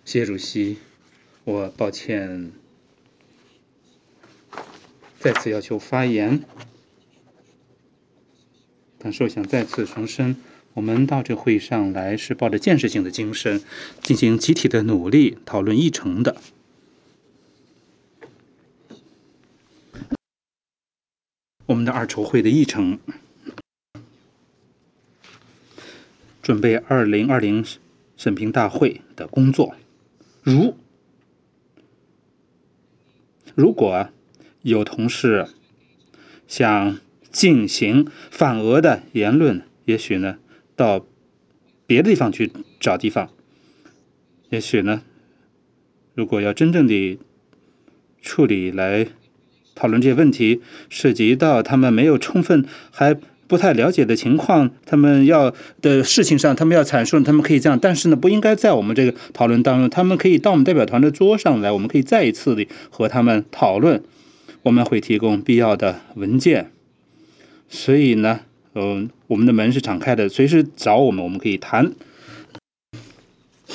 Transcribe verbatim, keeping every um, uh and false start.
谢主席，我抱歉再次要求发言，但是我想再次重申，我们到这会议上来是抱着建设性的精神，进行集体的努力讨论议程的。我们的二筹会的议程，准备二零二零审评大会的工作。如如果有同事想进行反俄的言论，也许呢到别的地方去找地方。也许呢，如果要真正的处理来讨论这些问题，涉及到他们没有充分还不太了解的情况，他们要的事情上，他们要阐述，他们可以这样，但是呢，不应该在我们这个讨论当中，他们可以到我们代表团的桌上来，我们可以再一次的和他们讨论，我们会提供必要的文件。所以呢，嗯、呃，我们的门是敞开的，随时找我们，我们可以谈。